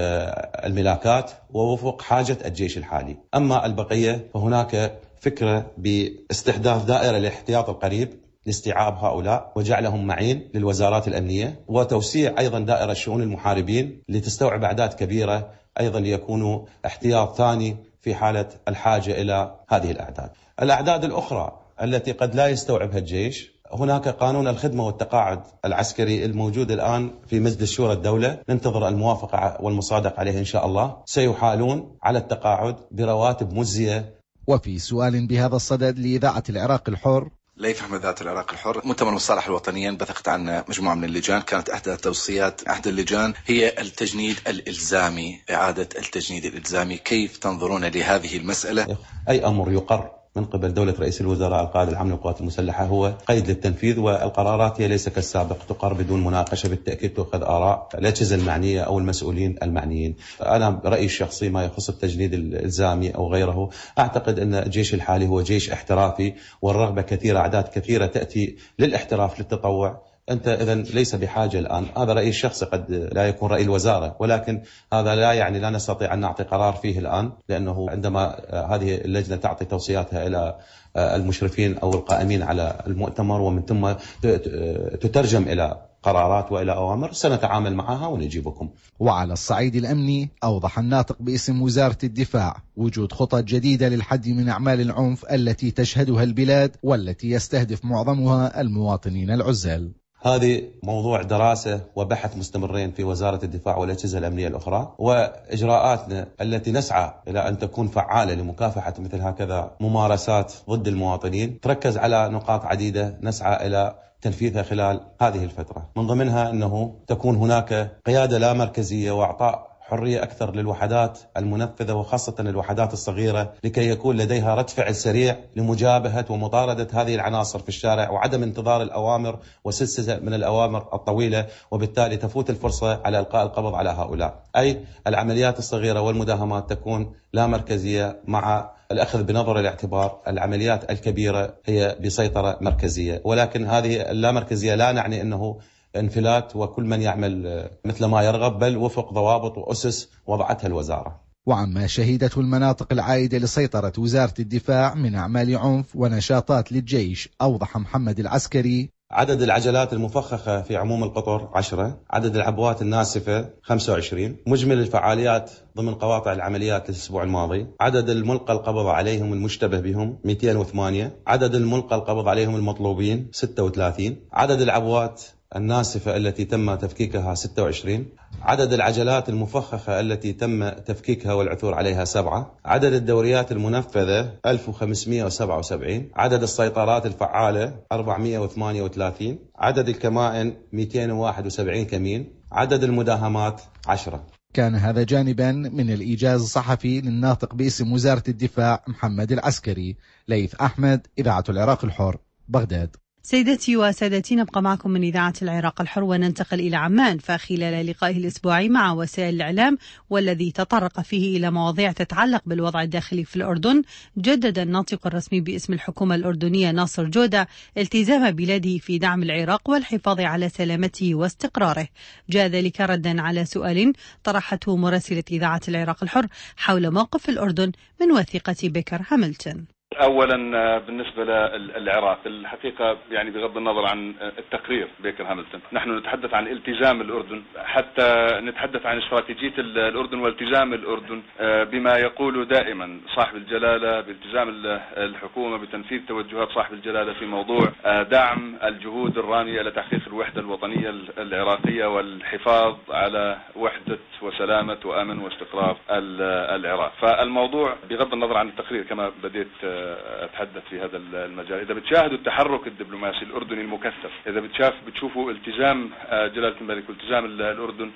الملاكات ووفق حاجة الجيش الحالي. أما البقية فهناك فكرة باستحداث دائرة للاحتياط القريب لاستيعاب هؤلاء وجعلهم معين للوزارات الأمنية، وتوسيع أيضا دائرة شؤون المحاربين لتستوعب أعداد كبيرة أيضا ليكونوا احتياط ثاني في حالة الحاجة إلى هذه الأعداد. الأعداد الأخرى التي قد لا يستوعبها الجيش، هناك قانون الخدمة والتقاعد العسكري الموجود الآن في مجلس شورى الدولة، ننتظر الموافقة والمصادقة عليه إن شاء الله. سيحالون على التقاعد برواتب مجزية. وفي سؤال بهذا الصدد لإذاعة العراق الحر، ليث أحمد ذات العراق الحر. مؤتمر المصالحة الوطنية انبثقت عن مجموعة من اللجان، كانت إحدى توصيات أحد اللجان هي التجنيد الإلزامي، إعادة التجنيد الإلزامي. كيف تنظرون لهذه المسألة؟ أي أمر يقر من قبل دولة رئيس الوزراء القائد العام للقوات المسلحة هو قيد للتنفيذ، والقرارات هي ليس كالسابق تقر بدون مناقشة، بالتأكيد تأخذ آراء الأجهزة المعنية أو المسؤولين المعنيين. أنا برأيي الشخصي ما يخص التجنيد الإلزامي أو غيره، أعتقد أن الجيش الحالي هو جيش احترافي، والرغبة كثيرة، أعداد كثيرة تأتي للاحتراف للتطوع. أنت إذن ليس بحاجة الآن، هذا رأي الشخص قد لا يكون رأي الوزارة، ولكن هذا لا يعني لا نستطيع أن نعطي قرار فيه الآن، لأنه عندما هذه اللجنة تعطي توصياتها إلى المشرفين أو القائمين على المؤتمر ومن ثم تترجم إلى قرارات وإلى أوامر سنتعامل معها ونجيبكم. وعلى الصعيد الأمني أوضح الناطق باسم وزارة الدفاع وجود خطط جديدة للحد من أعمال العنف التي تشهدها البلاد والتي يستهدف معظمها المواطنين العزال. هذه موضوع دراسة وبحث مستمرين في وزارة الدفاع والأجهزة الأمنية الأخرى، وإجراءاتنا التي نسعى إلى أن تكون فعالة لمكافحة مثل هكذا ممارسات ضد المواطنين تركز على نقاط عديدة نسعى إلى تنفيذها خلال هذه الفترة. من ضمنها أنه تكون هناك قيادة لا مركزية وإعطاء حرية أكثر للوحدات المنفذة وخاصة الوحدات الصغيرة لكي يكون لديها رد فعل سريع لمجابهة ومطاردة هذه العناصر في الشارع، وعدم انتظار الأوامر وسلسلة من الأوامر الطويلة، وبالتالي تفوت الفرصة على إلقاء القبض على هؤلاء. أي العمليات الصغيرة والمداهمات تكون لا مركزية مع الأخذ بنظر الاعتبار العمليات الكبيرة هي بسيطرة مركزية، ولكن هذه اللامركزية لا نعني أنه انفلات وكل من يعمل مثل ما يرغب، بل وفق ضوابط وأسس وضعتها الوزارة. وعما شهدته المناطق العائدة لسيطرة وزارة الدفاع من أعمال عنف ونشاطات للجيش، أوضح محمد العسكري: عدد العجلات المفخخة في عموم القطر 10، عدد العبوات الناسفة 25، مجمل الفعاليات ضمن قواطع العمليات الأسبوع الماضي، عدد الملقى القبض عليهم المشتبه بهم 208، عدد الملقى القبض عليهم المطلوبين 36، عدد العبوات الناسفة التي تم تفكيكها 26، عدد العجلات المفخخة التي تم تفكيكها والعثور عليها 7، عدد الدوريات المنفذة 1577، عدد السيطرات الفعالة 438، عدد الكمائن 271 كمين، عدد المداهمات 10. كان هذا جانبا من الإيجاز الصحفي للناطق باسم وزارة الدفاع محمد العسكري. ليث أحمد، إذاعة العراق الحر، بغداد. سيدتي وسادتي، نبقى معكم من إذاعة العراق الحر وننتقل إلى عمان، فخلال لقائه الأسبوعي مع وسائل الإعلام والذي تطرق فيه إلى مواضيع تتعلق بالوضع الداخلي في الأردن، جدد الناطق الرسمي باسم الحكومة الأردنية ناصر جودة التزام بلاده في دعم العراق والحفاظ على سلامته واستقراره. جاء ذلك ردا على سؤال طرحته مراسلة إذاعة العراق الحر حول موقف الأردن من وثيقة بيكر هاملتون. اولا بالنسبه للعراق، الحقيقه يعني بغض النظر عن التقرير بيكر هاملتون، نحن نتحدث عن التزام الاردن، حتى نتحدث عن استراتيجيه الاردن والتزام الاردن بما يقول دائما صاحب الجلاله، بالتزام الحكومه بتنفيذ توجهات صاحب الجلاله في موضوع دعم الجهود الراميه الى تحقيق الوحده الوطنيه العراقيه والحفاظ على وحده وسلامه وامن واستقرار العراق. فالموضوع بغض النظر عن التقرير كما بديت اتحدث في هذا المجال، اذا بتشاهدوا التحرك الدبلوماسي الاردني المكثف، اذا بتشوفوا التزام جلاله الملك والتزام الاردن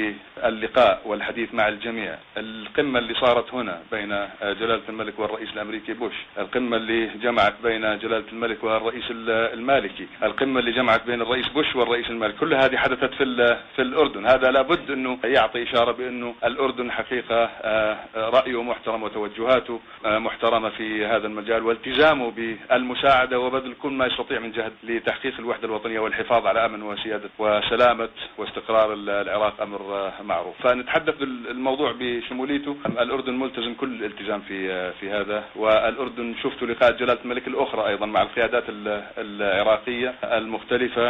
باللقاء والحديث مع الجميع، القمه اللي صارت هنا بين جلاله الملك والرئيس الامريكي بوش، القمه اللي جمعت بين جلاله الملك والرئيس المالكي، القمه اللي جمعت بين الرئيس بوش والرئيس المالكي، كل هذه حدثت في الاردن. هذا لابد انه يعطي اشاره بانه الاردن حقيقه رايه محترم وتوجهاته محترمه في هذا المجال، والتزامه بالمساعدة وبذل كل ما يستطيع من جهد لتحقيق الوحدة الوطنية والحفاظ على أمن وسيادة وسلامة واستقرار العراق، أمر معروف. فنتحدث بالموضوع بشموليته، الأردن ملتزم كل الالتزام في هذا، والأردن شفتوا لقاء جلالة الملك الأخرى أيضا مع القيادات العراقية المختلفة،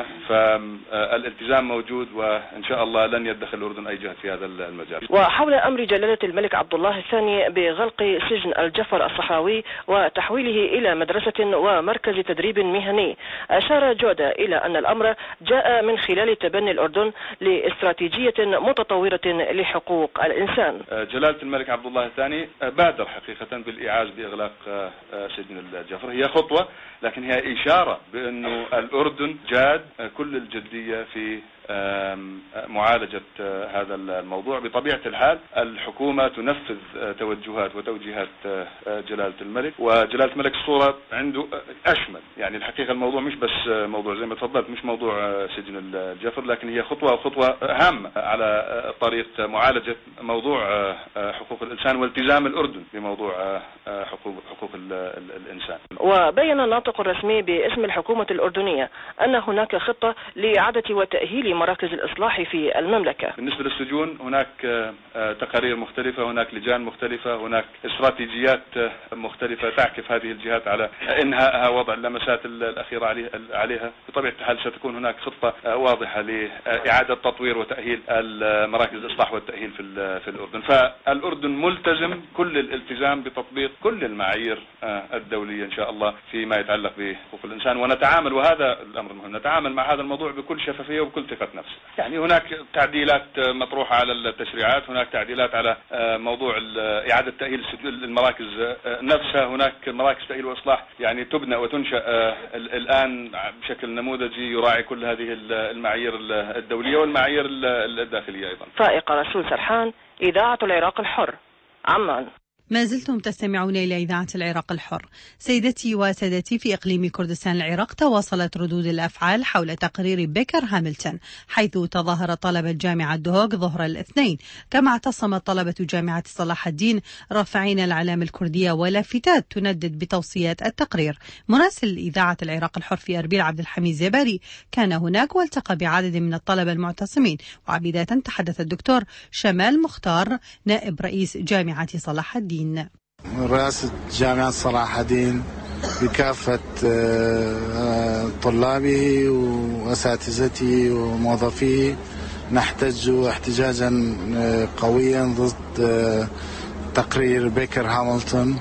فالالتزام موجود وإن شاء الله لن يدخل الأردن أي جهد في هذا المجال. وحول أمر جلالة الملك عبد الله الثاني بغلق سجن الجفر الصحراوي وتحويله إلى مدرسة ومركز تدريب مهني، أشار جودة إلى أن الأمر جاء من خلال تبني الأردن لاستراتيجية متطورة لحقوق الإنسان. جلالة الملك عبد الله الثاني بادر حقيقة بالإعاز بإغلاق سجن الجفر، هي خطوة لكن هي إشارة بأنه الأردن جاد كل الجدية في معالجة هذا الموضوع. بطبيعة الحال الحكومة تنفذ توجهات وتوجيهات جلالة الملك، وجلالة الملك الصورة عنده أشمل، يعني الحقيقة الموضوع مش بس موضوع زي ما تفضلت، مش موضوع سجن الجفر، لكن هي خطوة هامة على طريق معالجة موضوع حقوق الإنسان والتزام الأردن بموضوع حقوق الإنسان. وبين الناطق الرسمي باسم الحكومة الأردنية أن هناك خطة لإعادة وتأهيل مراكز الإصلاح في المملكة. بالنسبة للسجون هناك تقارير مختلفة، هناك لجان مختلفة، هناك استراتيجيات مختلفة تعكف هذه الجهات على إنهاءها، وضع اللمسات الأخيرة عليها. بطبيعة الحال ستكون هناك خطة واضحة لإعادة تطوير وتأهيل مراكز الإصلاح والتأهيل في الأردن. فالأردن ملتزم كل الالتزام بتطبيق كل المعايير الدولية إن شاء الله فيما يتعلق بحقوق الإنسان، ونتعامل، وهذا الأمر المهم، نتعامل مع هذا الموضوع بكل شفافية وبكل ثقة نفس. يعني هناك تعديلات مطروحة على التشريعات، هناك تعديلات على موضوع إعادة تأهيل المراكز نفسها، هناك مراكز تأهيل وإصلاح يعني تبنى وتنشأ الآن بشكل نموذجي يراعي كل هذه المعايير الدولية والمعايير الداخلية أيضا. فائق رسول سرحان، إذاعة العراق الحر، عمان. ما زلتم تستمعون إلى إذاعة العراق الحر. سيدتي وسادتي، في إقليم كردستان العراق تواصلت ردود الأفعال حول تقرير بيكر هاملتون، حيث تظاهر طلبة جامعة دهوك ظهر الاثنين، كما اعتصمت طلبة جامعة صلاح الدين رافعين الأعلام الكردية ولافتات تندد بتوصيات التقرير. مراسل إذاعة العراق الحر في أربيل عبد الحميد زباري كان هناك والتقى بعدد من الطلبة المعتصمين، وبداية تحدث الدكتور شمال مختار نائب رئيس جامعة صلاح الدين. رئاسة جامعة صلاح الدين بكافة طلابه وأساتذته وموظفيه نحتج احتجاجا قويا ضد تقرير بيكر هاملتون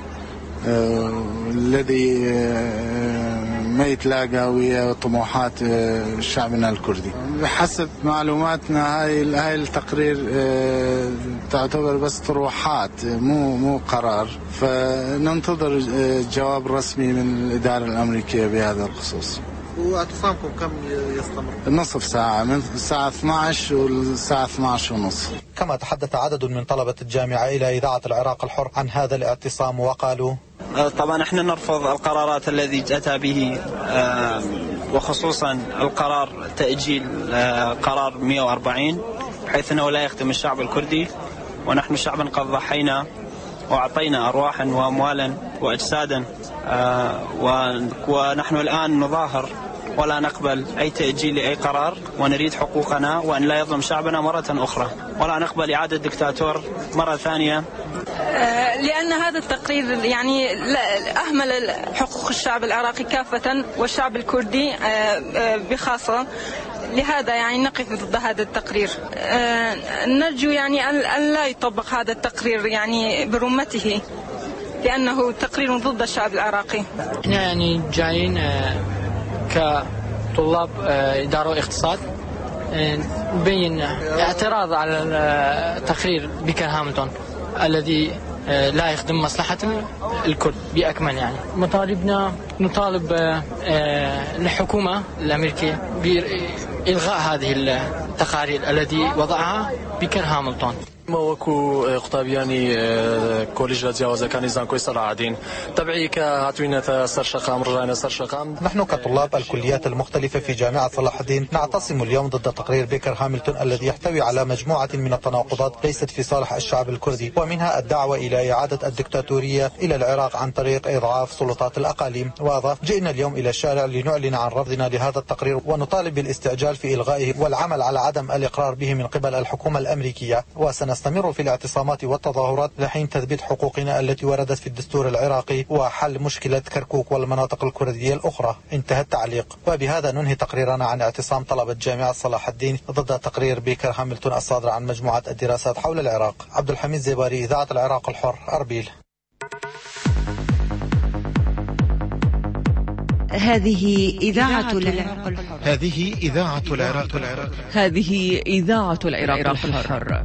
الذي ما يتلاقى ويا طموحات شعبنا الكردي. بحسب معلوماتنا هاي التقرير تعتبر بس طروحات مو قرار، فننتظر جواب رسمي من الإدارة الأمريكية بهذا الخصوص. واعتصامكم كم يستمر؟ نصف ساعة، من الساعة 12 والساعة 12:30. كما تحدث عدد من طلبة الجامعة إلى إذاعة العراق الحر عن هذا الاعتصام وقالوا طبعا احنا نرفض القرارات التي أتى به وخصوصا القرار تأجيل قرار 140 بحيث أنه لا يخدم الشعب الكردي، ونحن شعبا قد ضحينا وأعطينا أرواحا وأموالا وأجسادا، ونحن الآن نظاهر ولا نقبل أي تأجيل لأي قرار، ونريد حقوقنا وأن لا يظلم شعبنا مرة أخرى، ولا نقبل إعادة دكتاتور مرة ثانية. لأن هذا التقرير يعني أهمل حقوق الشعب العراقي كافة والشعب الكردي بخاصة، لهذا يعني نقف ضد هذا التقرير. نرجو يعني أن لا يطبق هذا التقرير يعني برمته، لأنه تقرير ضد الشعب العراقي. احنا يعني جايين كطلاب إدارة واقتصاد نبين اعتراض على تقرير بيكر هاملتون الذي لا يخدم مصلحة الكرد بأكمل. يعني مطالبنا نطالب الحكومة الأمريكية بإلغاء هذه التقارير التي وضعها بيكر هاملتون. ما وكو قطابياني كوليج جوازكاني زانكوي سرعادين تبعي كهاتوينة سرشقام رجعنا سرشقام. نحن كطلاب الكليات المختلفة في جامعة صلاح الدين نعتصم اليوم ضد تقرير بيكر هاملتون الذي يحتوي على مجموعة من التناقضات ليست في صالح الشعب الكردي، ومنها الدعوة إلى إعادة الدكتاتورية إلى العراق عن طريق إضعاف سلطات الأقاليم. وأضاف: جئنا اليوم إلى الشارع لنعلن عن رفضنا لهذا التقرير ونطالب بالاستعجال في إلغائه والعمل على عدم الإقرار به من قبل الحكومة الأمريكية، وسنستمر في الاعتصامات والتظاهرات لحين تثبيت حقوقنا التي وردت في الدستور العراقي وحل مشكلة كركوك والمناطق الكردية الأخرى. انتهى التعليق. وبهذا ننهي تقريرنا عن اعتصام طلبة جامعة صلاح الدين ضد تقرير بيكر هاملتون الصادر عن مجموعة الدراسات حول العراق. عبد الحميد زيباري، إذاعة العراق الحر، أربيل. هذه إذاعة العراق الحر. هذه إذاعة العراق الحر. هذه إذاعة العراق الحر.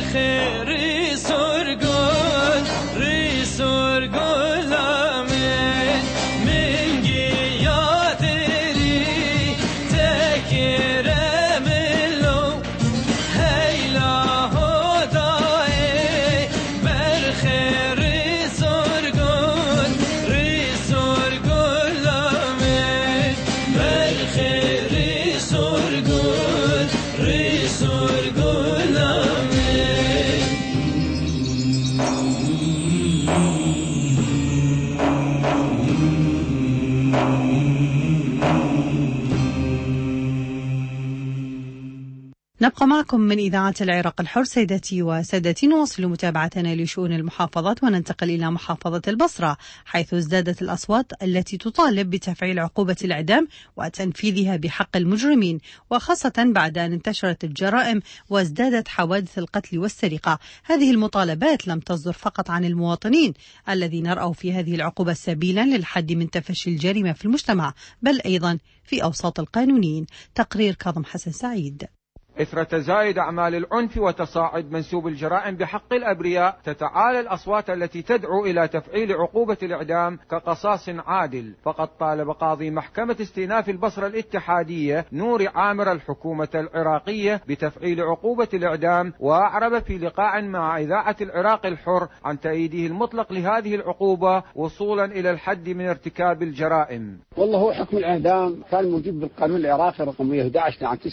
نبقى معكم من إذاعة العراق الحر. سيداتي وسادتي، نواصل متابعتنا لشؤون المحافظات وننتقل إلى محافظة البصرة، حيث ازدادت الأصوات التي تطالب بتفعيل عقوبة الإعدام وتنفيذها بحق المجرمين، وخاصة بعد أن انتشرت الجرائم وازدادت حوادث القتل والسرقة. هذه المطالبات لم تصدر فقط عن المواطنين الذين رأوا في هذه العقوبة سبيلا للحد من تفشي الجريمة في المجتمع، بل أيضا في أوساط القانونيين. تقرير كاظم حسن سعيد. إثر تزايد أعمال العنف وتصاعد منسوب الجرائم بحق الأبرياء، تتعالى الأصوات التي تدعو إلى تفعيل عقوبة الإعدام كقصاص عادل. فقد طالب قاضي محكمة استئناف البصرة الاتحادية نور عامر الحكومة العراقية بتفعيل عقوبة الإعدام، وأعرب في لقاء مع إذاعة العراق الحر عن تأييده المطلق لهذه العقوبة وصولا إلى الحد من ارتكاب الجرائم. والله هو حكم الإعدام كان موجود بالقانون العراقي رقم 111 عام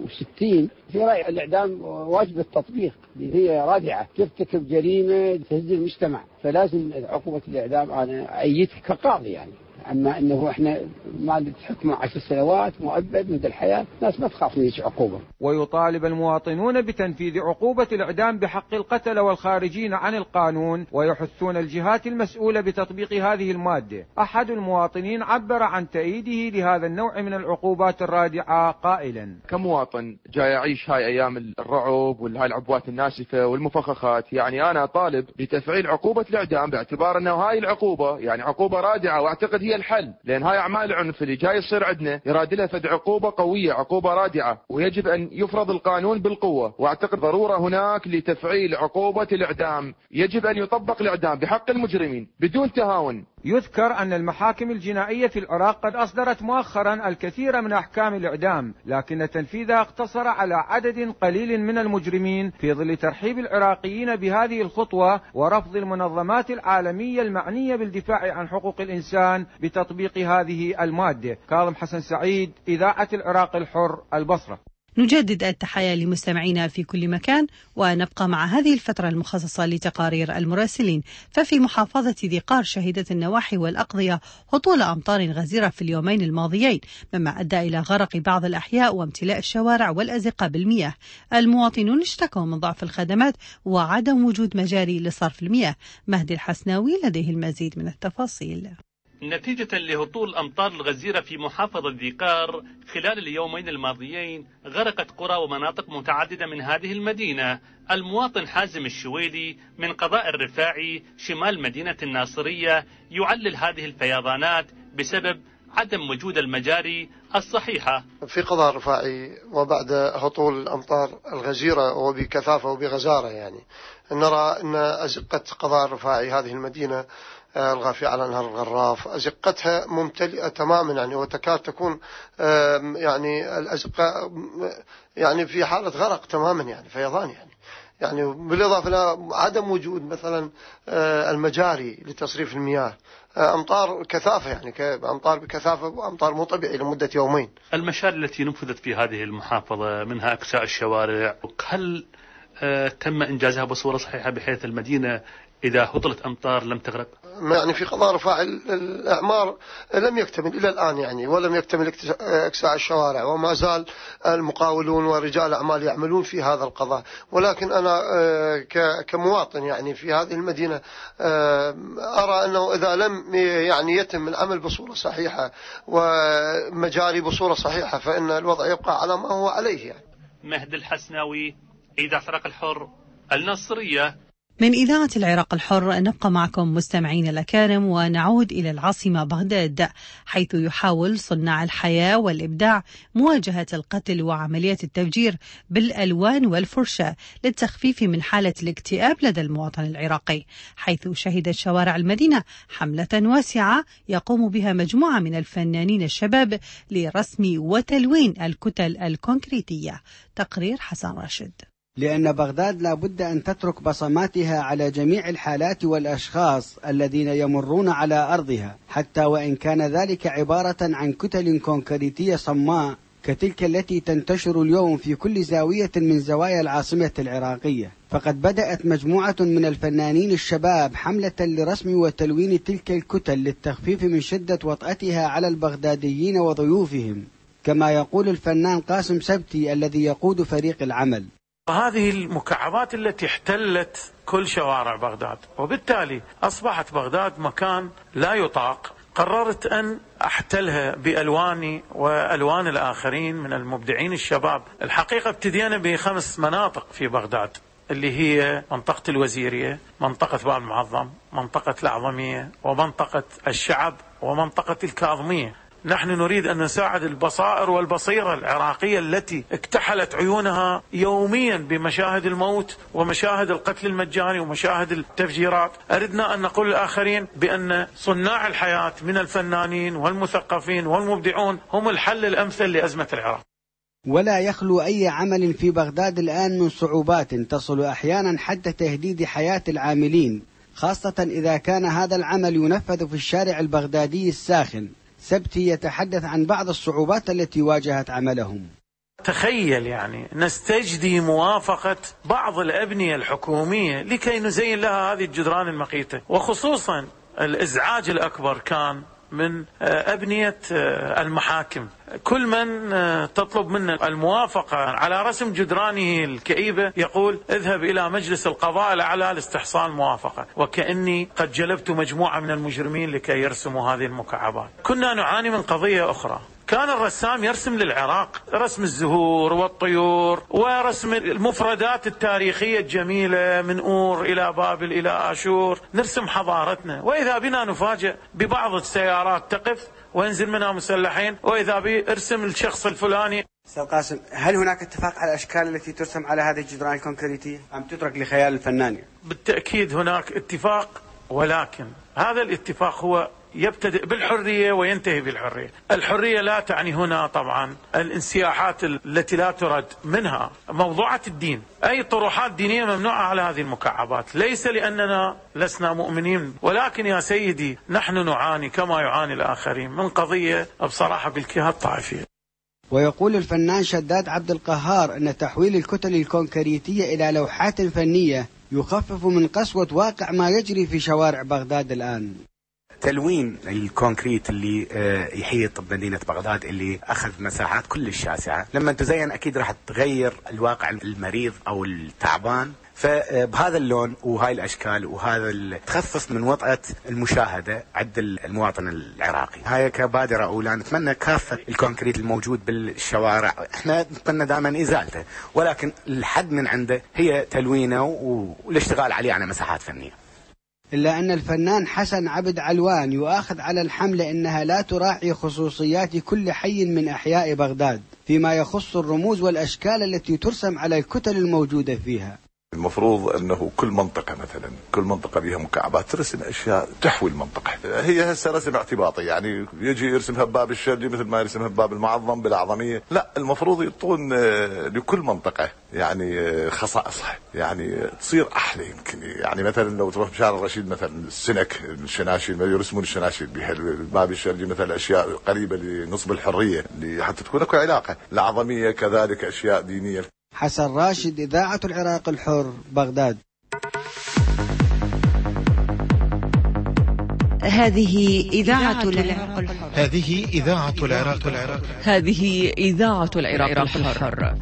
69. في رأي الإعدام واجب التطبيق، هي رادعة ترتكب جريمة تهز المجتمع، فلازم عقوبة الإعدام. أنا أيدها كقاضي يعني، أما أنه إحنا ما حكمه 10 سنوات مؤبد مدى الحياة، الناس ما تخاف من هيك عقوبة. ويطالب المواطنون بتنفيذ عقوبة الإعدام بحق القتلة والخارجين عن القانون، ويحثون الجهات المسؤولة بتطبيق هذه المادة. أحد المواطنين عبر عن تأييده لهذا النوع من العقوبات الرادعة قائلا: كمواطن جاي أعيش هاي أيام الرعب والهاي العبوات الناسفة والمفخخات، يعني أنا طالب بتفعيل عقوبة الإعدام باعتبار أنه هاي العقوبة يعني عقوبة رادعة، وأعتقد هي الحل، لأن هاي أعمال العنف اللي جاي يصير عندنا يراد لها فد عقوبة قوية، عقوبة رادعة، ويجب أن يفرض القانون بالقوة. وأعتقد ضرورة هناك لتفعيل عقوبة الإعدام، يجب أن يطبق الإعدام بحق المجرمين بدون تهاون. يذكر أن المحاكم الجنائية في العراق قد أصدرت مؤخرا الكثير من أحكام الإعدام، لكن تنفيذها اقتصر على عدد قليل من المجرمين، في ظل ترحيب العراقيين بهذه الخطوة ورفض المنظمات العالمية المعنية بالدفاع عن حقوق الإنسان بتطبيق هذه المادة. كاظم حسن سعيد، إذاعة العراق الحر، البصرة. نجدد التحية لمستمعينا في كل مكان، ونبقى مع هذه الفترة المخصصة لتقارير المراسلين. ففي محافظة ذي قار شهدت النواحي والأقضية هطول أمطار غزيرة في اليومين الماضيين، مما أدى إلى غرق بعض الأحياء وامتلاء الشوارع والأزقة بالمياه. المواطنون اشتكوا من ضعف الخدمات وعدم وجود مجاري لصرف المياه. مهدي الحسناوي لديه المزيد من التفاصيل. نتيجة لهطول الأمطار الغزيرة في محافظة ذي قار خلال اليومين الماضيين، غرقت قرى ومناطق متعددة من هذه المدينة. المواطن حازم الشويلي من قضاء الرفاعي شمال مدينة الناصرية يعلل هذه الفيضانات بسبب عدم وجود المجاري الصحيحة. في قضاء الرفاعي وبعد هطول الأمطار الغزيرة وبكثافة وبغزارة، يعني نرى أن أزقة قضاء الرفاعي هذه المدينة الغافية على نهر الغراف أزقتها ممتلئة تماما، يعني وتكاد تكون يعني الأزقة يعني في حالة غرق تماما، يعني فيضان، يعني بالإضافة إلى عدم وجود مثلا المجاري لتصريف المياه. أمطار كثافة، يعني أمطار بكثافة وأمطار مو طبيعي لمدة يومين. المشاريع التي نفذت في هذه المحافظة منها أكساء الشوارع، هل تم إنجازها بصورة صحيحة بحيث المدينة إذا هطلت أمطار لم تغرق؟ يعني في قضاء رفاعي الأعمار لم يكتمل إلى الآن، يعني ولم يكتمل إكساء الشوارع، وما زال المقاولون ورجال أعمال يعملون في هذا القضاء. ولكن أنا كمواطن يعني في هذه المدينة أرى أنه إذا لم يعني يتم العمل بصورة صحيحة ومجاري بصورة صحيحة فإن الوضع يبقى على ما هو عليه. يعني مهدي الحسناوي، إذاعة العراق الحر، الناصرية. من إذاعة العراق الحر نبقى معكم مستمعين الأكارم ونعود إلى العاصمة بغداد، حيث يحاول صناع الحياة والإبداع مواجهة القتل وعمليات التفجير بالألوان والفرشاة للتخفيف من حالة الاكتئاب لدى المواطن العراقي، حيث شهدت شوارع المدينة حملة واسعة يقوم بها مجموعة من الفنانين الشباب لرسم وتلوين الكتل الكونكريتية. تقرير حسن راشد. لأن بغداد لا بد أن تترك بصماتها على جميع الحالات والأشخاص الذين يمرون على أرضها، حتى وإن كان ذلك عبارة عن كتل كونكريتية صماء كتلك التي تنتشر اليوم في كل زاوية من زوايا العاصمة العراقية. فقد بدأت مجموعة من الفنانين الشباب حملة لرسم وتلوين تلك الكتل للتخفيف من شدة وطأتها على البغداديين وضيوفهم، كما يقول الفنان قاسم سبتي الذي يقود فريق العمل. هذه المكعبات التي احتلت كل شوارع بغداد، وبالتالي أصبحت بغداد مكان لا يطاق. قررت أن أحتلها بألواني وألوان الآخرين من المبدعين الشباب. الحقيقة ابتدينا ب5 مناطق في بغداد، اللي هي منطقة الوزيرية، منطقة باب المعظم، منطقة الأعظمية، ومنطقة الشعب، ومنطقة الكاظمية. نحن نريد أن نساعد البصائر والبصيرة العراقية التي اكتحلت عيونها يوميا بمشاهد الموت ومشاهد القتل المجاني ومشاهد التفجيرات. أردنا أن نقول للآخرين بأن صناع الحياة من الفنانين والمثقفين والمبدعون هم الحل الأمثل لأزمة العراق. ولا يخلو أي عمل في بغداد الآن من صعوبات تصل أحيانا حتى تهديد حياة العاملين، خاصة إذا كان هذا العمل ينفذ في الشارع البغدادي الساخن. سبتي يتحدث عن بعض الصعوبات التي واجهت عملهم. تخيل يعني نستجدي موافقة بعض الأبنية الحكومية لكي نزين لها هذه الجدران المقيتة، وخصوصا الإزعاج الأكبر كان من أبنية المحاكم. كل من تطلب منه الموافقة على رسم جدرانه الكئيبة يقول اذهب إلى مجلس القضاء الأعلى لاستحصال موافقة، وكأني قد جلبت مجموعة من المجرمين لكي يرسموا هذه المكعبات. كنا نعاني من قضية أخرى، كان الرسام يرسم للعراق رسم الزهور والطيور ورسم المفردات التاريخية الجميلة من أور إلى بابل إلى آشور، نرسم حضارتنا، وإذا بنا نفاجأ ببعض السيارات تقف وينزل منها مسلحين، وإذا بيرسم الشخص الفلاني. أستاذ قاسم، هل هناك اتفاق على الأشكال التي ترسم على هذه الجدران الكونكريتية أم تترك لخيال الفنان؟ بالتأكيد هناك اتفاق، ولكن هذا الاتفاق هو يبتدئ بالحرية وينتهي بالحرية. الحرية لا تعني هنا طبعا الانسياحات التي لا ترد منها موضوعة الدين. أي طروحات دينية ممنوعة على هذه المكعبات، ليس لأننا لسنا مؤمنين، ولكن يا سيدي نحن نعاني كما يعاني الآخرين من قضية بصراحة بالكهة الطائفية. ويقول الفنان شداد عبد القهار أن تحويل الكتل الكونكريتية إلى لوحات فنية يخفف من قسوة واقع ما يجري في شوارع بغداد الآن. تلوين الكونكريت اللي يحيط بمدينة بغداد اللي أخذ مساحات كل شاسعة، لما تزين أكيد راح تغير الواقع المريض أو التعبان. فبهذا اللون وهاي الأشكال وهذا تخفف من وطأة المشاهدة عند المواطن العراقي. هاي كبادرة أولى نتمنى كافة الكونكريت الموجود بالشوارع احنا نتمنى دائما إزالته، ولكن الحد من عنده هي تلوينه والاشتغال عليه على مساحات فنية. إلا أن الفنان حسن عبد علوان يؤاخذ على الحملة أنها لا تراعي خصوصيات كل حي من أحياء بغداد فيما يخص الرموز والأشكال التي ترسم على الكتل الموجودة فيها. المفروض أنه كل منطقة مثلا كل منطقة بها مكعبات ترسم أشياء تحوي المنطقة. هي هسه رسم اعتباطي، يعني يجي يرسمها بباب الشرجي مثل ما يرسمها بباب المعظم بالأعظمية. لا، المفروض يعطون لكل منطقة يعني خصائصها، يعني تصير أحلى. يمكن يعني مثلا لو تروح بشارع الرشيد مثلا السنك الشناشيل يرسمون الشناشيل بها، باب الشرجي مثلا أشياء قريبة لنصب الحرية حتى تكون اكو علاقة. الأعظمية كذلك أشياء دينية. حسن راشد، إذاعة العراق الحر، بغداد. هذه إذاعة العراق الحر. هذه إذاعة العراق الحر. هذه إذاعة العراق الحر.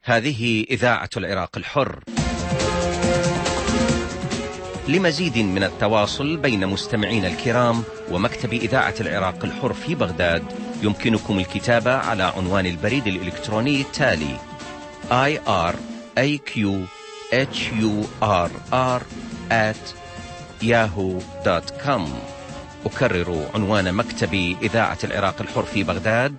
هذه إذاعة العراق الحر. لمزيد من التواصل بين مستمعين الكرام ومكتب إذاعة العراق الحر في بغداد يمكنكم الكتابة على عنوان البريد الإلكتروني التالي iraqhurr@yahoo.com. أكرر عنوان مكتب إذاعة العراق الحر في بغداد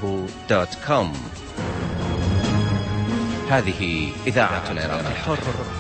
iraqhurr@yahoo.com. هذه إذاعة العراق الحر